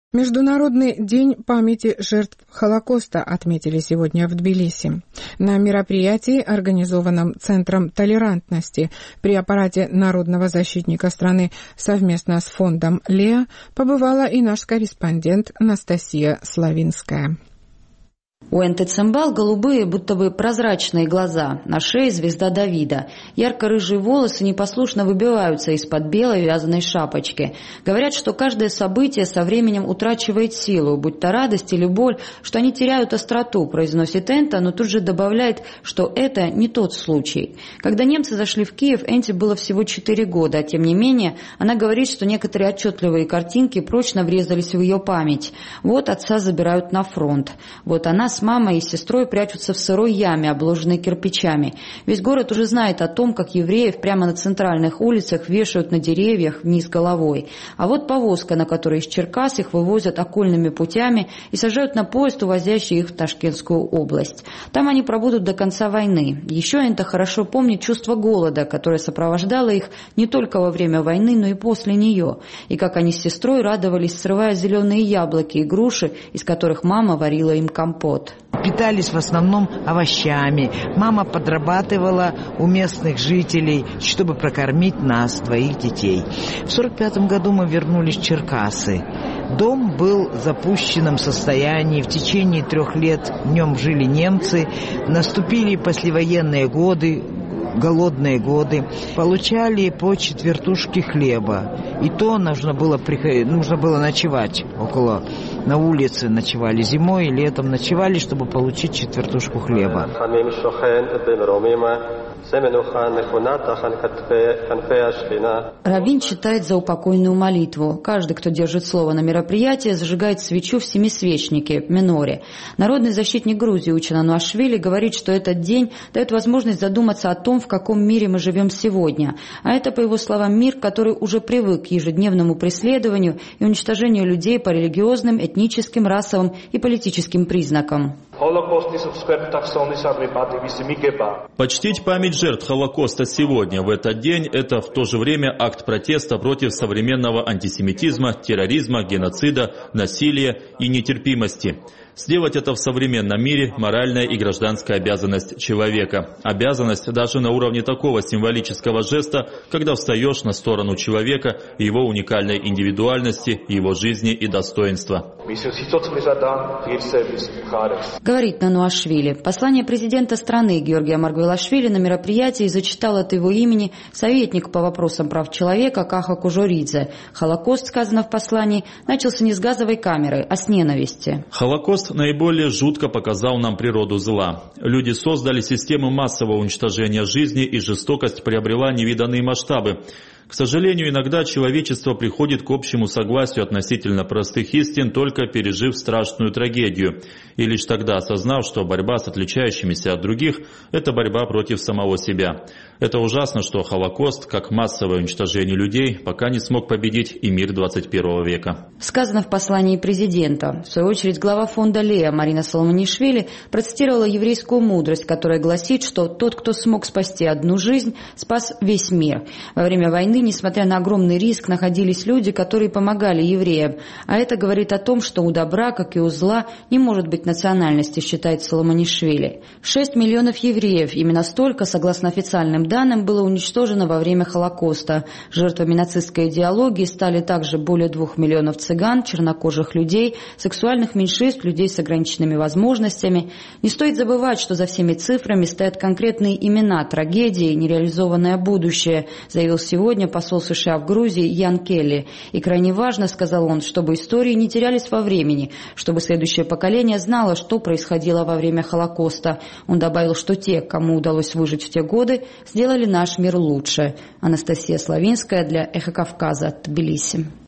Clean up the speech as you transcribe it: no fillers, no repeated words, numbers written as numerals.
Международный день памяти жертв Холокоста отметили сегодня в Тбилиси. На мероприятии, организованном Центром толерантности при аппарате Народного защитника страны совместно с фондом «Леа», побывала и наш корреспондент Анастасия Славинская. У Энты Цимбал голубые, будто бы прозрачные глаза, на шее звезда Давида. Ярко-рыжие волосы непослушно выбиваются из-под белой вязаной шапочки. Говорят, что каждое событие со временем утрачивает силу, будь то радость или боль, что они теряют остроту, произносит Энта, но тут же добавляет, что это не тот случай. Когда немцы зашли в Киев, Энте было всего 4 года, а тем не менее она говорит, что некоторые отчетливые картинки прочно врезались в ее память. Вот отца забирают на фронт. Вот она с мамой и сестрой прячутся в сырой яме, обложенной кирпичами. Весь город уже знает о том, как евреев прямо на центральных улицах вешают на деревьях вниз головой. А вот повозка, на которой из Черкас их вывозят окольными путями и сажают на поезд, увозящий их в Ташкентскую область. Там они пробудут до конца войны. Еще Энта хорошо помнит чувство голода, которое сопровождало их не только во время войны, но и после нее. И как они с сестрой радовались, срывая зеленые яблоки и груши, из которых мама варила им компот. Питались в основном овощами. Мама подрабатывала у местных жителей, чтобы прокормить нас, двоих детей. В 1945 году мы вернулись в Черкассы. Дом был в запущенном состоянии. В течение 3 лет в нем жили немцы. Наступили послевоенные годы, голодные годы. Получали по 4 хлеба. И то нужно было ночевать на улице, ночевали зимой и летом ночевали, чтобы получить 4 хлеба. Раввин читает заупокойную молитву. Каждый, кто держит слово на мероприятии, зажигает свечу в семисвечнике, миноре. Народный защитник Грузии Учен Ануашвили говорит, что этот день дает возможность задуматься о том, в каком мире мы живем сегодня. А это, по его словам, мир, который уже привык к ежедневному преследованию и уничтожению людей по религиозным, этническим, расовым и политическим признакам. Почтить память жертв Холокоста сегодня, в этот день, это в то же время акт протеста против современного антисемитизма, терроризма, геноцида, насилия и нетерпимости. Сделать это в современном мире – моральная и гражданская обязанность человека. Обязанность даже на уровне такого символического жеста, когда встаешь на сторону человека, его уникальной индивидуальности, его жизни и достоинства. Говорит Нануашвили. Послание президента страны Георгия Маргвелашвили на мероприятии зачитал от его имени советник по вопросам прав человека Каха Кужоридзе. Холокост, сказано в послании, начался не с газовой камеры, а с ненависти. Холокост наиболее жутко показал нам природу зла. Люди создали систему массового уничтожения жизни, и жестокость приобрела невиданные масштабы. К сожалению, иногда человечество приходит к общему согласию относительно простых истин, только пережив страшную трагедию. И лишь тогда осознав, что борьба с отличающимися от других – это борьба против самого себя. Это ужасно, что Холокост, как массовое уничтожение людей, пока не смог победить и мир 21 века. Сказано в послании президента. В свою очередь, глава фонда «Леа» Марина Соломонишвили процитировала еврейскую мудрость, которая гласит, что тот, кто смог спасти одну жизнь, спас весь мир. Во время войны, несмотря на огромный риск, находились люди, которые помогали евреям. А это говорит о том, что у добра, как и у зла, не может быть национальности, считает Соломонишвили. 6 миллионов евреев, именно столько, согласно официальным данным, было уничтожено во время Холокоста. Жертвами нацистской идеологии стали также более 2 миллионов цыган, чернокожих людей, сексуальных меньшинств, людей с ограниченными возможностями. Не стоит забывать, что за всеми цифрами стоят конкретные имена трагедии, нереализованное будущее, заявил сегодня посол США в Грузии Ян Келли. И крайне важно, сказал он, чтобы истории не терялись во времени, чтобы следующее поколение знало, что происходило во время Холокоста. Он добавил, что те, кому удалось выжить в те годы, сделали наш мир лучше. Анастасия Славинская для Эхо Кавказа, Тбилиси.